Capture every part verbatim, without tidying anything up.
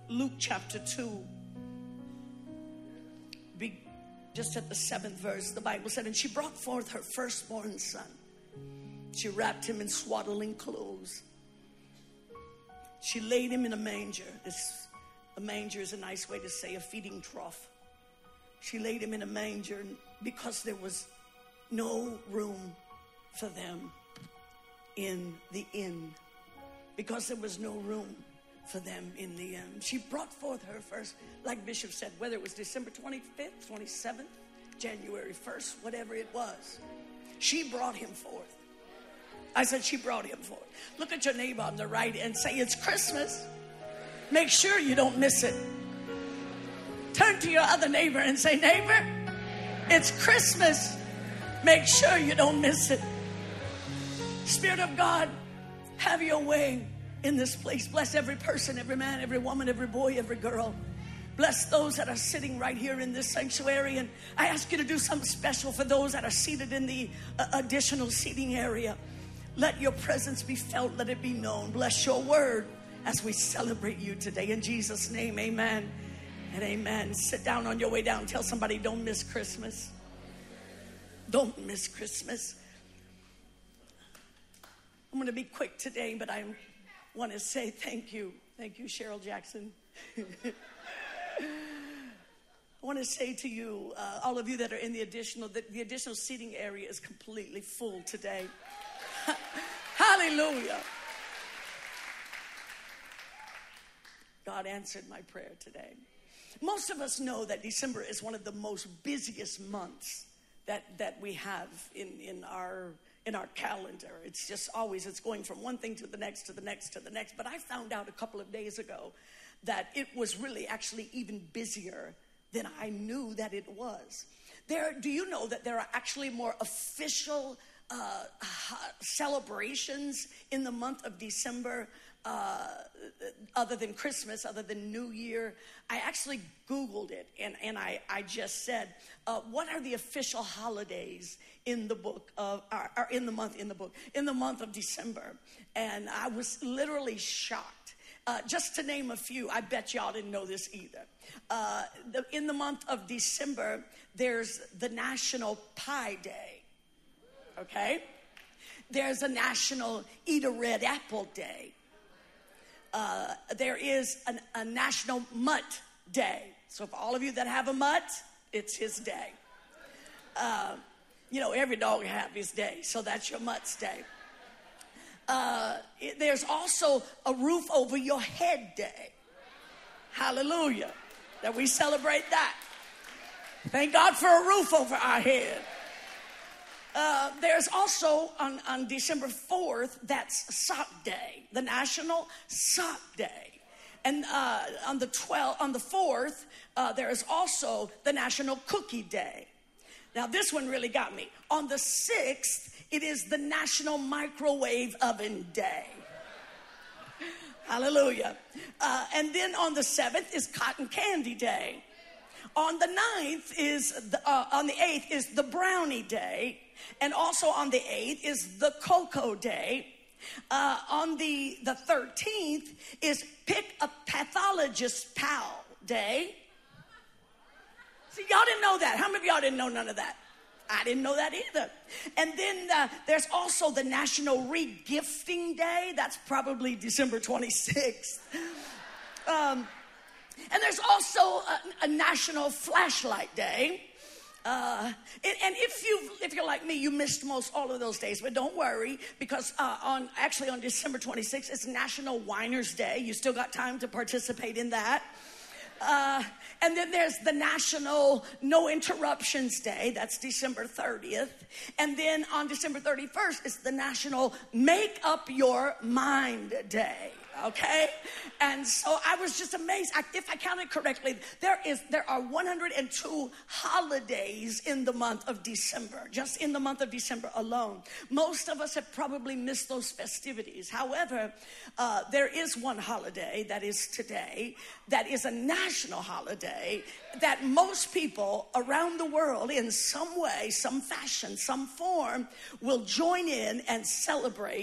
Luke chapter two, be just at the seventh verse. The Bible said, and she brought forth her firstborn son. She wrapped him in swaddling clothes. She laid him in a manger. This, a manger is a nice way to say a feeding trough. She laid him in a manger because there was no room for them in the inn. Because there was no room for them in the inn. She brought forth her first, like Bishop said, whether it was December twenty-fifth, twenty-seventh, January first, whatever it was. She brought him forth. I said she brought him forth. Look at your neighbor on the right and say, it's Christmas. Make sure you don't miss it. Turn to your other neighbor and say, neighbor, it's Christmas. Make sure you don't miss it. Spirit of God, have your way in this place. Bless every person, every man, every woman, every boy, every girl. Bless those that are sitting right here in this sanctuary. And I ask you to do something special for those that are seated in the uh, additional seating area. Let your presence be felt. Let it be known. Bless your word as we celebrate you today. In Jesus' name, amen and amen. Sit down on your way down. Tell somebody, don't miss Christmas. Don't miss Christmas. I'm going to be quick today, but I want to say thank you. Thank you, Cheryl Jackson. I want to say to you, uh, all of you that are in the additional, the, the additional seating area is completely full today. Hallelujah. God answered my prayer today. Most of us know that December is one of the most busiest months that, that we have in, in our in our calendar. It's just always, it's going from one thing to the next, to the next, to the next. But I found out a couple of days ago that it was really actually even busier than I knew that it was. There, do you know that there are actually more official uh, celebrations in the month of December uh, other than Christmas, other than New Year? I actually Googled it, and, and I, I just said, uh, what are the official holidays in the book of, or, or in the month, in the book, in the month of December? And I was literally shocked. Uh, just to name a few, I bet y'all didn't know this either. Uh, the, in the month of December, there's the National Pie Day, okay? There's a National Eat a Red Apple Day. Uh, there is an, a National Mutt Day. So for all of you that have a mutt, it's his day. Uh, you know, every dog have his day, so that's your mutt's day. Uh, it, there's also a roof over your head day. Hallelujah. That we celebrate that. Thank God for a roof over our head. Uh, there's also on, on December fourth, that's Sock Day, the National Sock Day. And uh, on the twelfth, on the fourth, uh, there is also the National Cookie Day. Now this one really got me. On the sixth, it is the National Microwave Oven Day. Hallelujah. Uh, and then on the seventh is Cotton Candy Day. On the ninth is, the, uh, on the eighth is the Brownie Day. And also on the eighth is the Cocoa Day. Uh, on the, the thirteenth is Pick a Pathologist Pal Day. See, y'all didn't know that. How many of y'all didn't know none of that? I didn't know that either. And then uh, there's also the National Regifting Day. That's probably December twenty-sixth. Um, and there's also a, a National Flashlight Day. Uh, and, and if you if you're like me, you missed most all of those days, but don't worry, because uh, on actually on December twenty-sixth, it's National Winers Day. You still got time to participate in that. Uh, and then there's the National No Interruptions Day. That's December thirtieth. And then on December thirty-first, it's the National Make Up Your Mind Day. Okay? And so I was just amazed. I, if I counted correctly, there is there are one hundred two holidays in the month of December, just in the month of December alone. Most of us have probably missed those festivities. However, uh, there is one holiday that is today, that is a national holiday that most people around the world in some way, some fashion, some form will join in and celebrate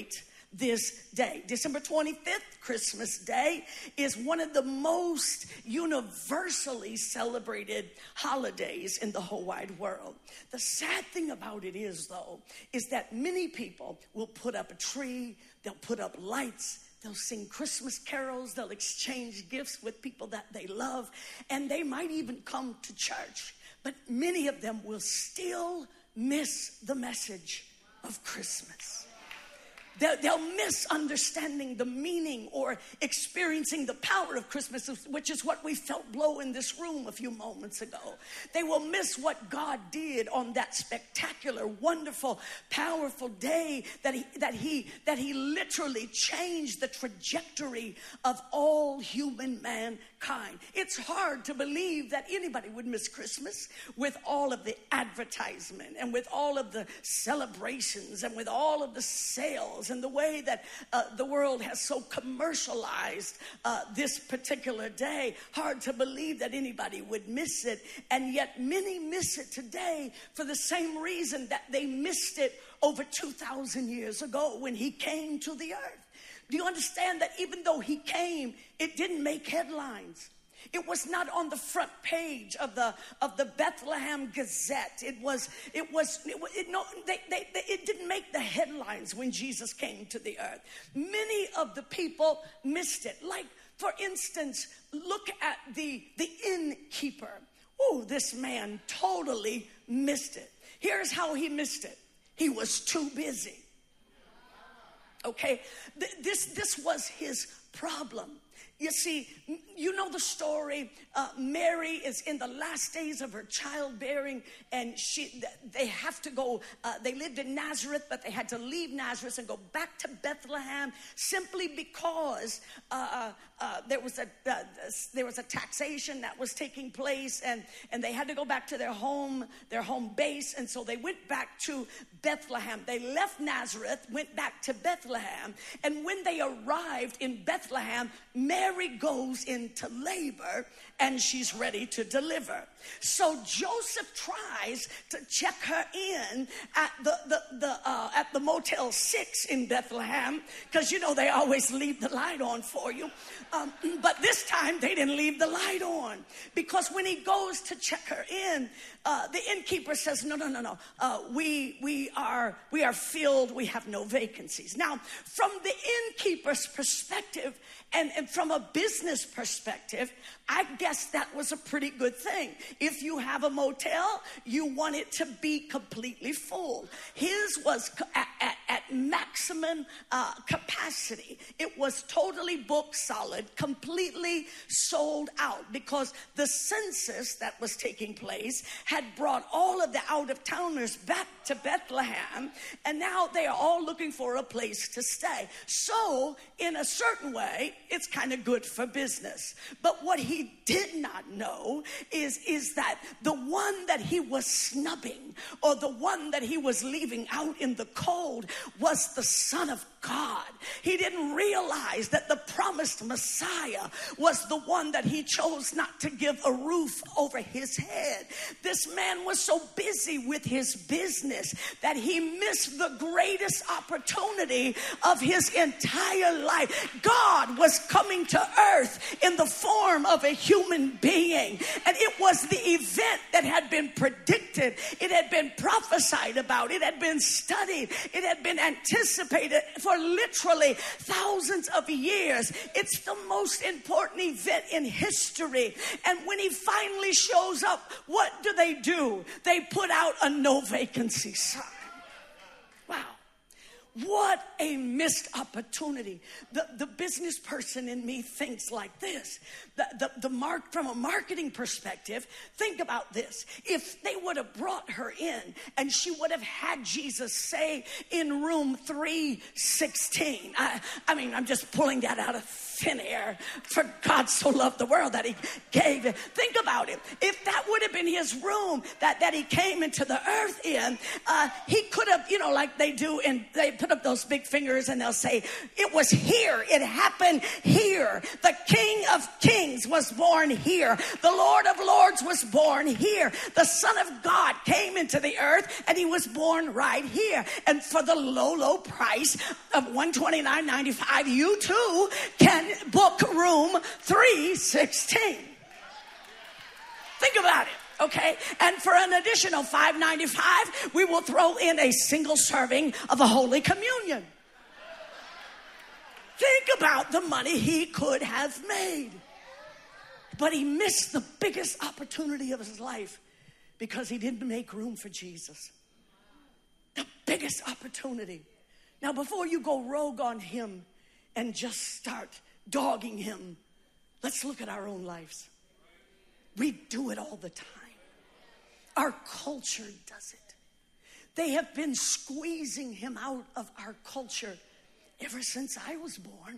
this day. December twenty-fifth, Christmas Day, is one of the most universally celebrated holidays in the whole wide world. The sad thing about it is, though, is that many people will put up a tree, they'll put up lights, they'll sing Christmas carols, they'll exchange gifts with people that they love, and they might even come to church. But many of them will still miss the message of Christmas. They'll, they'll miss understanding the meaning or experiencing the power of Christmas, which is what we felt blow in this room a few moments ago. They will miss what God did on that spectacular, wonderful, powerful day that he, that he, that he literally changed the trajectory of all human mankind. It's hard to believe that anybody would miss Christmas with all of the advertisement and with all of the celebrations and with all of the sales and the way that uh, the world has so commercialized uh, this particular day. Hard to believe that anybody would miss it. And yet many miss it today for the same reason that they missed it over two thousand years ago when he came to the earth. Do you understand that even though he came, it didn't make headlines? It was not on the front page of the of the Bethlehem Gazette. It was it was it, it no they, they, they it didn't make the headlines when Jesus came to the earth. Many of the people missed it. Like, for instance, look at the the innkeeper. Oh, this man totally missed it. Here's how he missed it. He was too busy. Okay, Th- this this was his problem. You see, you know the story. Uh, Mary is in the last days of her childbearing, and she they have to go. Uh, they lived in Nazareth, but they had to leave Nazareth and go back to Bethlehem simply because uh, uh, there was a uh, there was a taxation that was taking place, and and they had to go back to their home their home base, and so they went back to Bethlehem. They left Nazareth, went back to Bethlehem, and when they arrived in Bethlehem, Mary Mary goes into labor and she's ready to deliver. So Joseph tries to check her in at the, the, the uh, at the Motel six in Bethlehem, because you know they always leave the light on for you. Um, but this time they didn't leave the light on, because when he goes to check her in, uh, the innkeeper says, no, no, no, no. Uh, we we are we are filled. We have no vacancies. Now, from the innkeeper's perspective, and, and from a business perspective, I guess that was a pretty good thing. If you have a motel, you want it to be completely full. His was at, at, at maximum uh, capacity. It was totally booked solid, completely sold out, because the census that was taking place had brought all of the out-of-towners back to Bethlehem, and now they are all looking for a place to stay. So, in a certain way, it's kind of good for business. But what he did not know is, is that the one that he was snubbing, or the one that he was leaving out in the cold, was the Son of God. He didn't realize that the promised Messiah was the one that he chose not to give a roof over his head. This man was so busy with his business that he missed the greatest opportunity of his entire life. God was coming to earth in the form of a human being, and it was the event that had been predicted. It had been prophesied about. It had been studied. It had been anticipated for literally thousands of years. It's the most important event in history. And when he finally shows up, what do they do? They put out a no vacancy sign. Wow. What a missed opportunity. The, the business person in me thinks like this. The, the, the mark, from a marketing perspective, think about this. If they would have brought her in and she would have had Jesus say in room three sixteen, I, I mean, I'm just pulling that out of thin air. For God so loved the world that he gave it. Think about it. If that would have been his room that, that he came into the earth in, uh, he could have, you know, like they do, and they put up those big fingers and they'll say, it was here. It happened here. The King of Kings was born here. The Lord of Lords was born here. The Son of God came into the earth and he was born right here. And for the low, low price of one hundred twenty-nine ninety-five, you too can book room three sixteen. Think about it, okay? And for an additional five ninety-five, we will throw in a single serving of a Holy Communion. Think about the money he could have made. But he missed the biggest opportunity of his life because he didn't make room for Jesus. The biggest opportunity. Now, before you go rogue on him and just start dogging him, let's look at our own lives. We do it all the time. Our culture does it. They have been squeezing him out of our culture ever since I was born.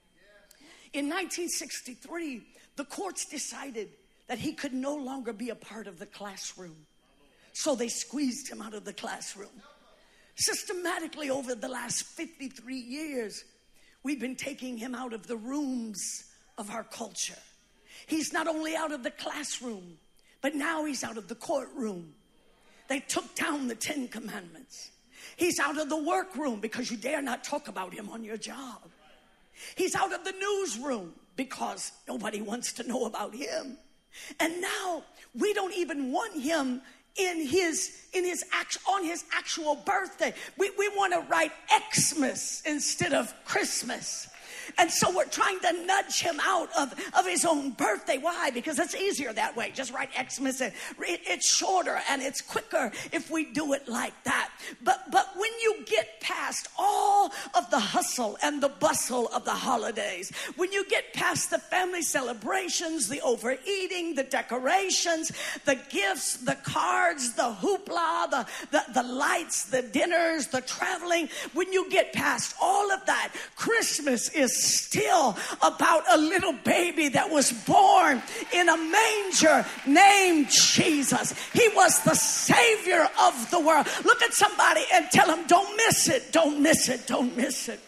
In nineteen sixty-three, the courts decided that he could no longer be a part of the classroom. So they squeezed him out of the classroom. Systematically over the last fifty-three years, we've been taking him out of the rooms of our culture. He's not only out of the classroom, but now he's out of the courtroom. They took down the Ten Commandments. He's out of the workroom because you dare not talk about him on your job. He's out of the newsroom because nobody wants to know about him. And now we don't even want him in his in his act, on his actual birthday. We we want to write Xmas instead of Christmas. And so we're trying to nudge him out of, of his own birthday. Why? Because it's easier that way. Just write Xmas. And it, it's shorter and it's quicker if we do it like that. But, but when you get past all of the hustle and the bustle of the holidays, when you get past the family celebrations, the overeating, the decorations, the gifts, the cards, the hoopla, the, the, the lights, the dinners, the traveling, when you get past all of that, Christmas is still about a little baby that was born in a manger named Jesus. He was the Savior of the world. Look at somebody and tell them, don't miss it, don't miss it, don't miss it.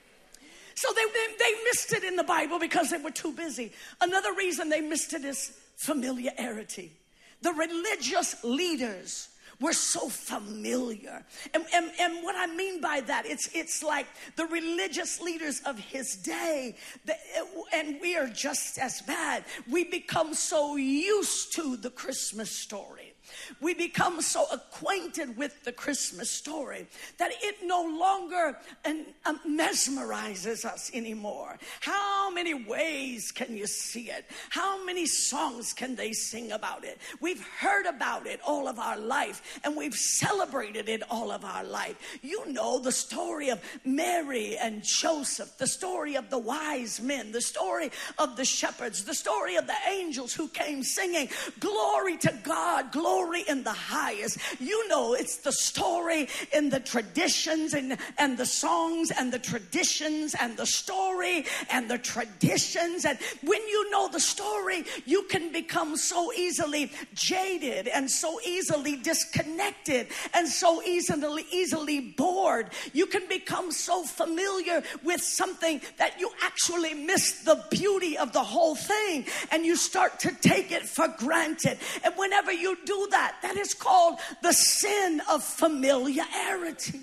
So they, they, they missed it in the Bible because they were too busy. Another reason they missed it is familiarity. The religious leaders were so familiar. And, and, and what I mean by that, it's, it's like the religious leaders of his day, the, and we are just as bad. We become so used to the Christmas story. We become so acquainted with the Christmas story that it no longer um, mesmerizes us anymore. How many ways can you see it? How many songs can they sing about it? We've heard about it all of our life, and we've celebrated it all of our life. You know the story of Mary and Joseph, the story of the wise men, the story of the shepherds, the story of the angels who came singing, glory to God, glory in the highest. You know, it's the story in the traditions and, and the songs and the traditions and the story and the traditions. And when you know the story, you can become so easily jaded and so easily disconnected and so easily, easily bored. You can become so familiar with something that you actually miss the beauty of the whole thing, and you start to take it for granted. And whenever you do that, that is called the sin of familiarity.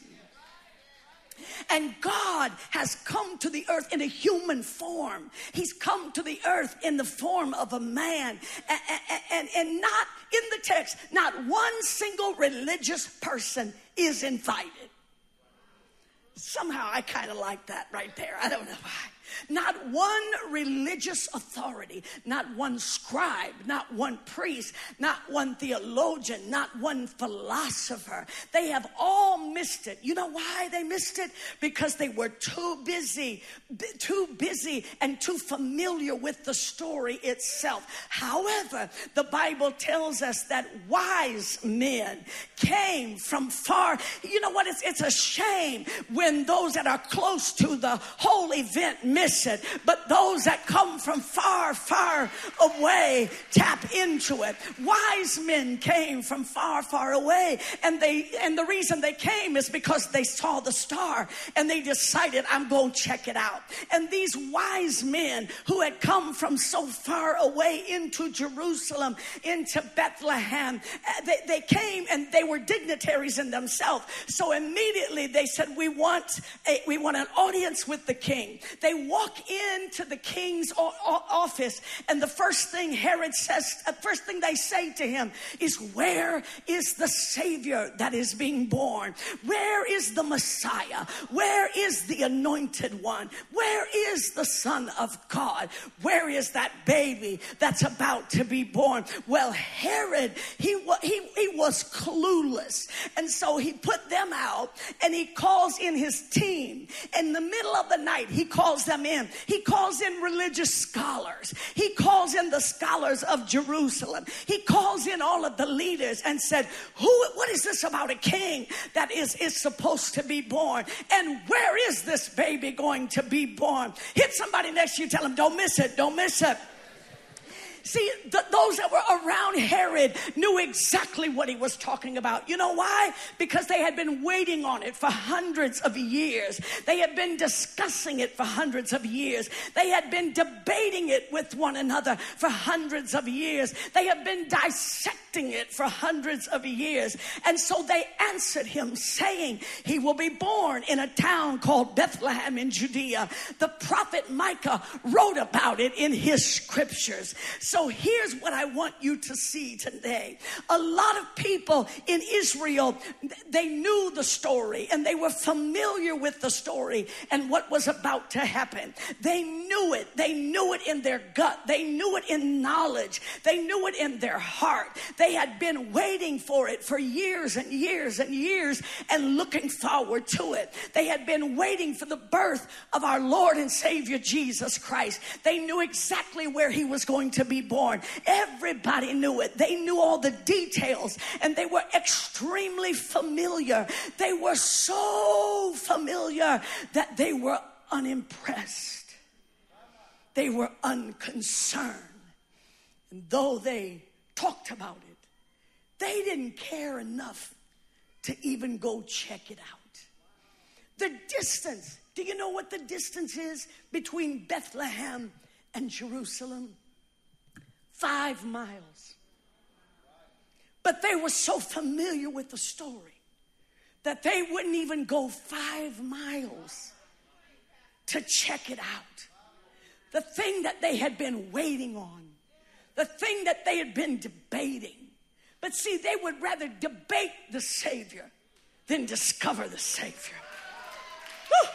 And God has come to the earth in a human form. He's come to the earth in the form of a man. And, and, and not in the text, not one single religious person is invited. Somehow I kind of like that right there. I don't know why. Not one religious authority, not one scribe, not one priest, not one theologian, not one philosopher. They have all missed it. You know why they missed it? Because they were too busy, too busy and too familiar with the story itself. However, the Bible tells us that wise men came from far. You know what? It's, it's a shame when those that are close to the whole event miss it. But those that come from far, far away tap into it. Wise men came from far, far away. And they and the reason they came is because they saw the star and they decided, I'm going to check it out. And these wise men who had come from so far away into Jerusalem, into Bethlehem, they, they came and they were dignitaries in themselves. So immediately they said, we want a, we want an audience with the king. They walk into the king's o- o- office, and the first thing Herod says, the first thing they say to him is, where is the Savior that is being born? Where is the Messiah? Where is the anointed one? Where is the Son of God? Where is that baby that's about to be born? Well, Herod, he, he, he was clueless. And so he put them out and he calls in his team. In the middle of the night, he calls them in. He calls in religious scholars. He calls in the scholars of Jerusalem. He calls in all of the leaders and said, Who? what is this about a king that is, is supposed to be born? And where is this baby going to be born? Hit somebody next to you, tell them, don't miss it, don't miss it. See, th- those that were around Herod knew exactly what he was talking about. You know why? Because they had been waiting on it for hundreds of years. They had been discussing it for hundreds of years. They had been debating it with one another for hundreds of years. They had been dissecting it for hundreds of years. And so they answered him saying, he will be born in a town called Bethlehem in Judea. The prophet Micah wrote about it in his scriptures. So So here's what I want you to see today. A lot of people in Israel, they knew the story and they were familiar with the story and what was about to happen. They knew it. They knew it in their gut. They knew it in knowledge. They knew it in their heart. They had been waiting for it for years and years and years and looking forward to it. They had been waiting for the birth of our Lord and Savior Jesus Christ. They knew exactly where he was going to be born. Everybody knew it. They knew all the details and they were extremely familiar. They were so familiar that they were unimpressed. They were unconcerned. And though they talked about it, they didn't care enough to even go check it out. The distance, do you know what the distance is between Bethlehem and Jerusalem? Five miles. But they were so familiar with the story that they wouldn't even go five miles to check it out. The thing that they had been waiting on, the thing that they had been debating. But see, they would rather debate the Savior than discover the Savior. Woo!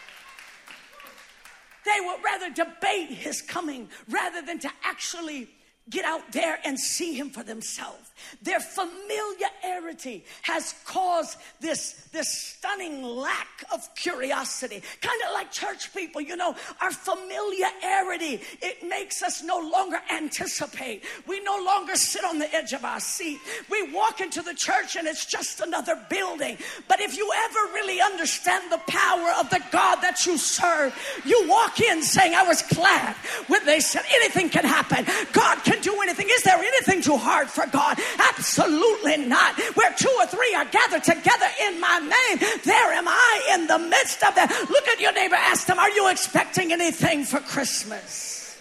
They would rather debate his coming rather than to actually get out there and see him for themselves. Their familiarity has caused this, this stunning lack of curiosity. Kind of like church people, you know, our familiarity, it makes us no longer anticipate. We no longer sit on the edge of our seat. We walk into the church and it's just another building. But if you ever really understand the power of the God that you serve, you walk in saying, I was glad when they said anything can happen. God can do anything. Is there anything too hard for God? Absolutely not. Where two or three are gathered together in my name, there am I in the midst of them. Look at your neighbor, ask them, are you expecting anything for Christmas?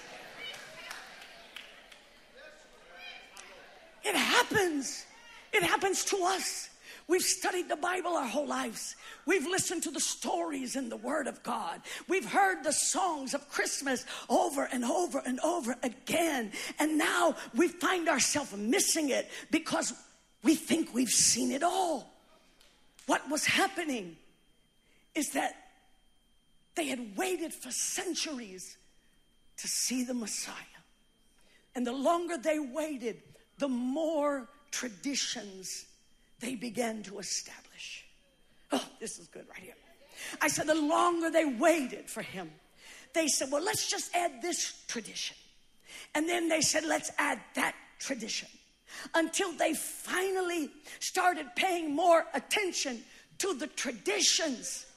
It happens. It happens to us. We've studied the Bible our whole lives. We've listened to the stories in the Word of God. We've heard the songs of Christmas over and over and over again. And now we find ourselves missing it because we think we've seen it all. What was happening is that they had waited for centuries to see the Messiah. And the longer they waited, the more traditions they began to establish. Oh, this is good right here. I said the longer they waited for him, they said, well, let's just add this tradition. And then they said, let's add that tradition. Until they finally started paying more attention to the traditions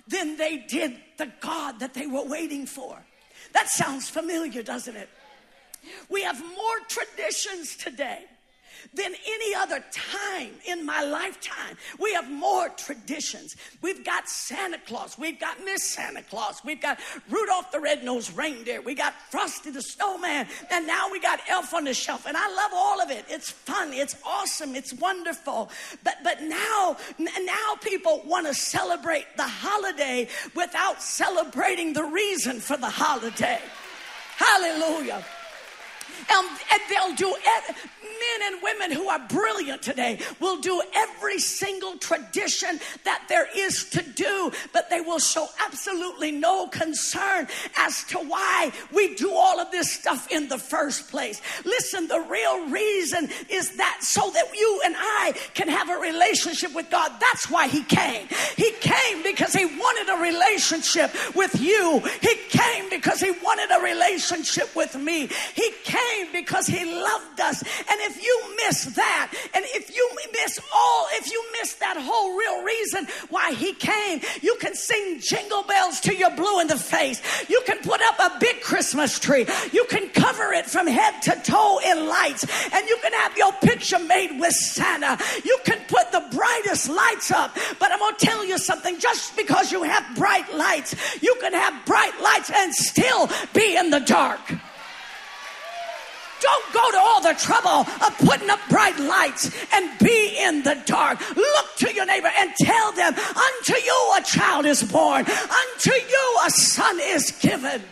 than they did the God that they were waiting for. That sounds familiar, doesn't it? We have more traditions today than any other time in my lifetime. We have more traditions. We've got Santa Claus. We've got Miss Santa Claus. We've got Rudolph the Red-Nosed Reindeer. We got Frosty the Snowman. And now we got Elf on the Shelf. And I love all of it. It's fun. It's awesome. It's wonderful. But, but now, now people want to celebrate the holiday without celebrating the reason for the holiday. Hallelujah. Um, and they'll do, men and women who are brilliant today will do every single tradition that there is to do, but they will show absolutely no concern as to why we do all of this stuff in the first place. Listen, the real reason is that so that you and I can have a relationship with God. That's why he came. He came because he wanted a relationship with you. He came because he wanted a relationship with me. He came because he loved us. And if you miss that, and if you miss all, if you miss that whole real reason why he came, you can sing Jingle Bells till you're blue in the face. You can put up a big Christmas tree. You can cover it from head to toe in lights, and you can have your picture made with Santa. You can put the brightest lights up, but I'm going to tell you something. Just because you have bright lights, you can have bright lights and still be in the dark. Don't go to all the trouble of putting up bright lights and be in the dark. Look to your neighbor and tell them, unto you a child is born. Unto you a son is given.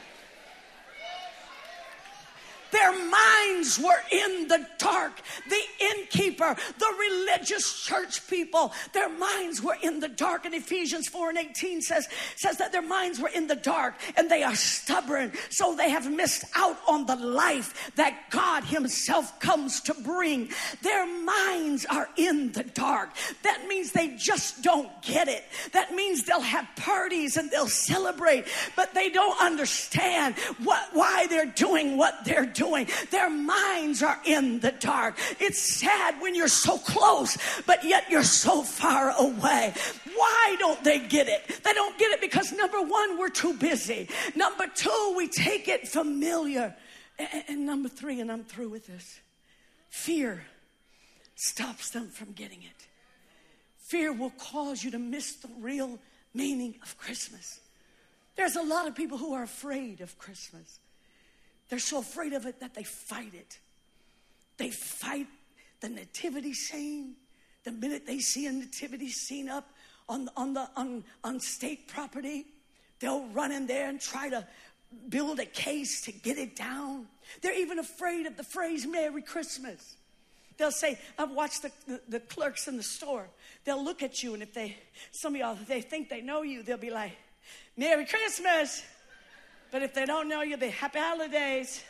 Their minds were in the dark. The innkeeper, the religious church people, their minds were in the dark. And Ephesians four and eighteen says, says that their minds were in the dark and they are stubborn. So they have missed out on the life that God himself comes to bring. Their minds are in the dark. That means they just don't get it. That means they'll have parties and they'll celebrate, but they don't understand what, why they're doing what they're doing. Doing. Their minds are in the dark. It's sad when you're so close, but yet you're so far away. Why don't they get it? They don't get it because, number one, we're too busy. Number two, we take it familiar. And, and number three, and I'm through with this, fear stops them from getting it. Fear will cause you to miss the real meaning of Christmas. There's a lot of people who are afraid of Christmas. They're so afraid of it that they fight it. They fight the nativity scene. The minute they see a nativity scene up on, on, the, on, on state property, they'll run in there and try to build a case to get it down. They're even afraid of the phrase Merry Christmas. They'll say, I've watched the, the, the clerks in the store. They'll look at you, and if they, some of y'all, if they think they know you, they'll be like, Merry Christmas. But if they don't know you, they happy holidays.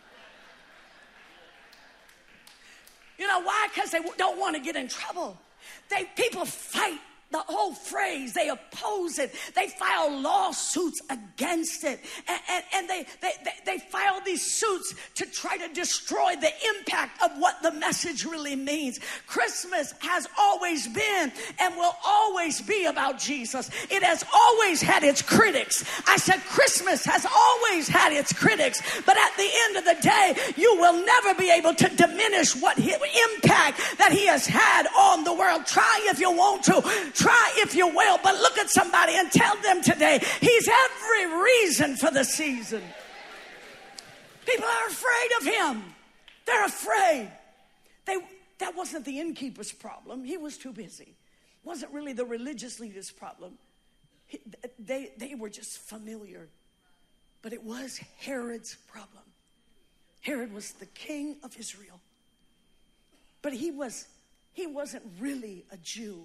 You know why? Because they don't want to get in trouble. They people fight the whole phrase. They oppose it. They file lawsuits against it. And, and, and they, they, they, they file these suits to try to destroy the impact of what the message really means. Christmas has always been and will always be about Jesus. It has always had its critics. I said Christmas has always had its critics. But at the end of the day, you will never be able to diminish what his impact that he has had on the world. Try if you want to. Try if you will, but look at somebody and tell them today, he's every reason for the season. People are afraid of him. They're afraid. They, that wasn't the innkeeper's problem. He was too busy. It wasn't really the religious leader's problem. He, they, they were just familiar. But it was Herod's problem. Herod was the king of Israel. But he, was, he wasn't really a Jew.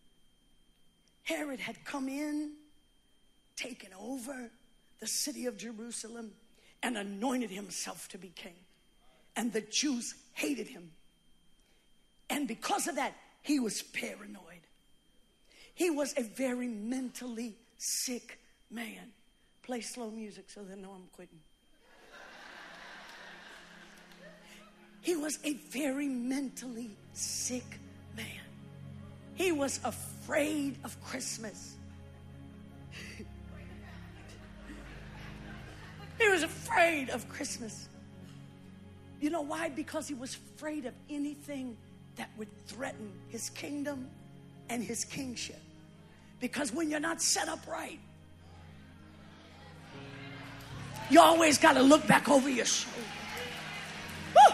Herod had come in, taken over the city of Jerusalem, and anointed himself to be king. And the Jews hated him. And because of that, he was paranoid. He was a very mentally sick man. Play slow music so they know I'm quitting. He was a very mentally sick man. He was afraid of Christmas. He was afraid of Christmas. You know why? Because he was afraid of anything that would threaten his kingdom and his kingship. Because when you're not set up right, you always got to look back over your shoulder. Woo!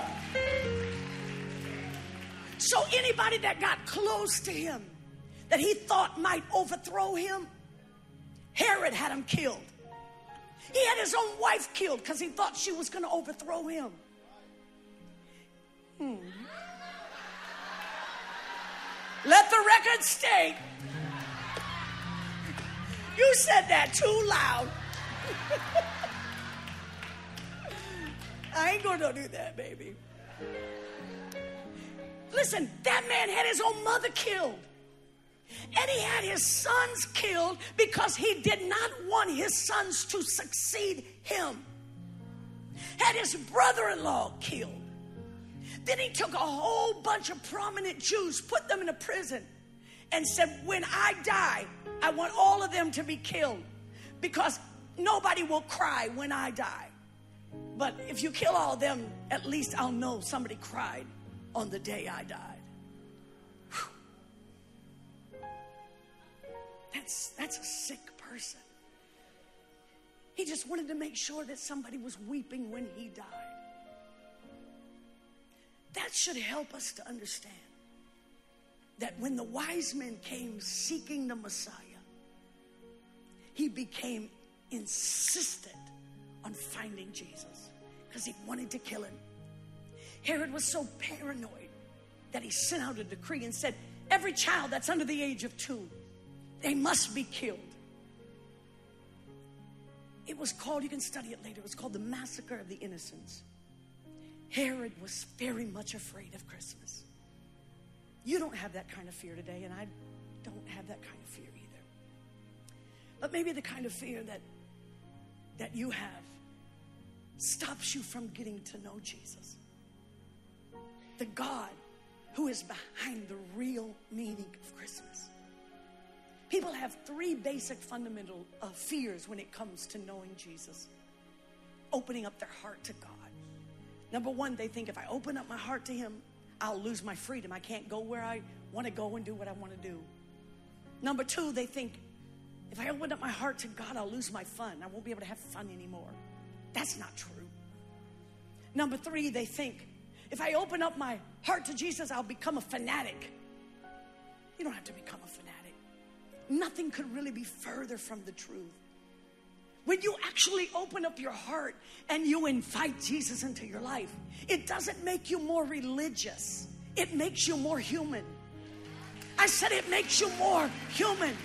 So anybody that got close to him, that he thought might overthrow him, Herod had him killed. He had his own wife killed because he thought she was going to overthrow him. Hmm. Let the record state. You said that too loud. I ain't going to do that, baby. Listen, that man had his own mother killed. And he had his sons killed because he did not want his sons to succeed him. Had his brother-in-law killed. Then he took a whole bunch of prominent Jews, put them in a prison, and said, when I die, I want all of them to be killed because nobody will cry when I die. But if you kill all of them, at least I'll know somebody cried on the day I died. That's, that's a sick person. He just wanted to make sure that somebody was weeping when he died. That should help us to understand that when the wise men came seeking the Messiah, he became insistent on finding Jesus because he wanted to kill him. Herod was so paranoid that he sent out a decree and said, every child that's under the age of two, they must be killed. It was called, you can study it later, it was called the Massacre of the Innocents. Herod was very much afraid of Christmas. You don't have that kind of fear today, and I don't have that kind of fear either. But maybe the kind of fear that, that you have stops you from getting to know Jesus. The God who is behind the real meaning of Christmas. People have three basic fundamental uh, fears when it comes to knowing Jesus. Opening up their heart to God. Number one, they think if I open up my heart to him, I'll lose my freedom. I can't go where I want to go and do what I want to do. Number two, they think if I open up my heart to God, I'll lose my fun. I won't be able to have fun anymore. That's not true. Number three, they think if I open up my heart to Jesus, I'll become a fanatic. You don't have to become a fanatic. Nothing could really be further from the truth. When you actually open up your heart and you invite Jesus into your life, it doesn't make you more religious. It makes you more human. I said it makes you more human.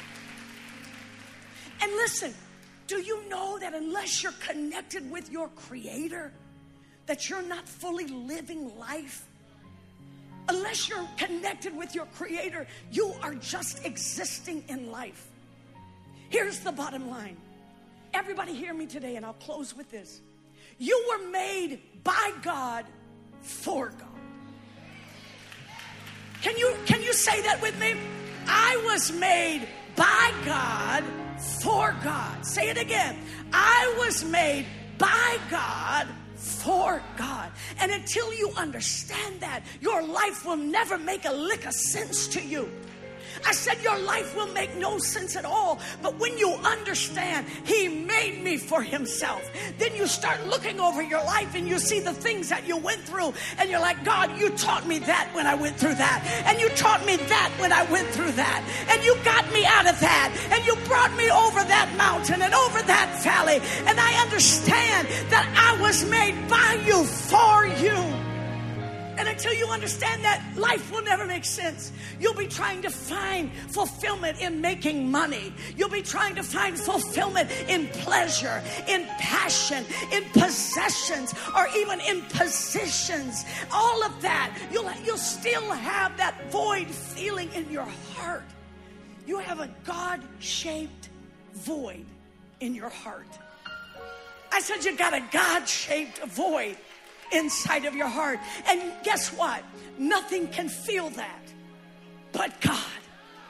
And listen, do you know that unless you're connected with your Creator, that you're not fully living life? Unless you're connected with your Creator, you are just existing in life. Here's the bottom line. Everybody hear me today, and I'll close with this. You were made by God for God. Can you, can you say that with me? I was made by God for God. Say it again. I was made by God for God. And until you understand that, your life will never make a lick of sense to you. I said your life will make no sense at all. But when you understand he made me for himself, then you start looking over your life and you see the things that you went through. And you're like, God, you taught me that when I went through that. And you taught me that when I went through that. And you got me out of that. And you brought me over that mountain and over that valley. And I understand that I was made by you for you. And until you understand that, life will never make sense. You'll be trying to find fulfillment in making money. You'll be trying to find fulfillment in pleasure, in passion, in possessions, or even in positions. All of that, you'll, you'll still have that void feeling in your heart. You have a God-shaped void in your heart. I said you got a God-shaped void inside of your heart. And guess what? Nothing can feel that but God.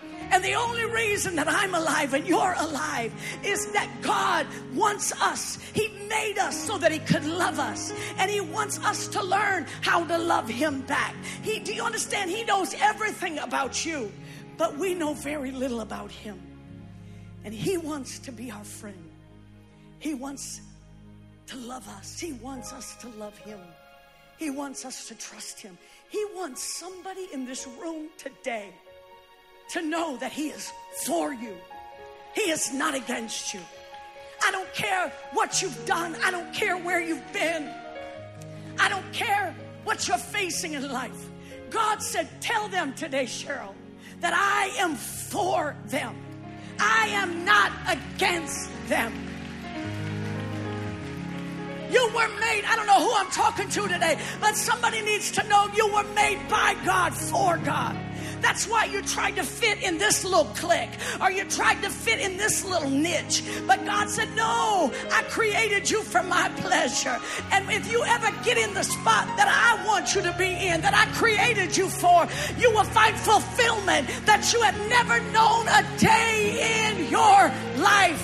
And the only reason that I'm alive and you're alive is that God wants us. He made us so that he could love us. And he wants us to learn how to love him back. He, do you understand? He knows everything about you, but we know very little about him. And he wants to be our friend. He wants to love us. He wants us to love him. He wants us to trust him. He wants somebody in this room today to know that he is for you. He is not against you. I don't care what you've done. I don't care where you've been. I don't care what you're facing in life. God said, tell them today, Cheryl, that I am for them. I am not against them. You were made, I don't know who I'm talking to today, but somebody needs to know you were made by God, for God. That's why you tried to fit in this little clique, or you tried to fit in this little niche. But God said, no, I created you for my pleasure. And if you ever get in the spot that I want you to be in, that I created you for, you will find fulfillment that you have never known a day in your life.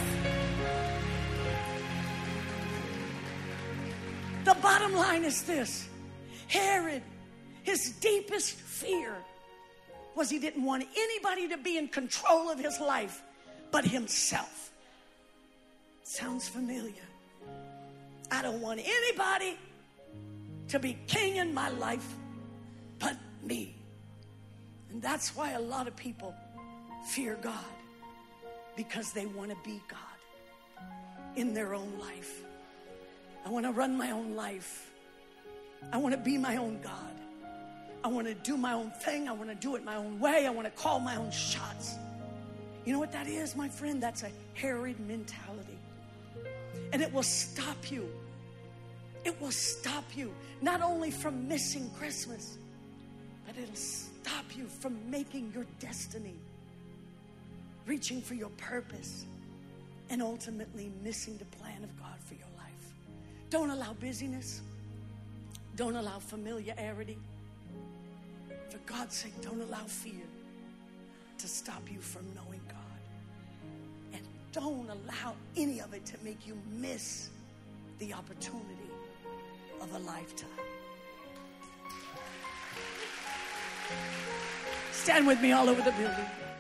The bottom line is this. Herod, his deepest fear was he didn't want anybody to be in control of his life but himself. Sounds familiar. I don't want anybody to be king in my life but me. And that's why a lot of people fear God, because they want to be God in their own life. I want to run my own life. I want to be my own God. I want to do my own thing. I want to do it my own way. I want to call my own shots. You know what that is, my friend? That's a Herod mentality. And it will stop you. It will stop you not only from missing Christmas, but it'll stop you from making your destiny, reaching for your purpose, and ultimately missing the plan of God for your life. Don't allow busyness. Don't allow familiarity. For God's sake, don't allow fear to stop you from knowing God. And don't allow any of it to make you miss the opportunity of a lifetime. Stand with me all over the building.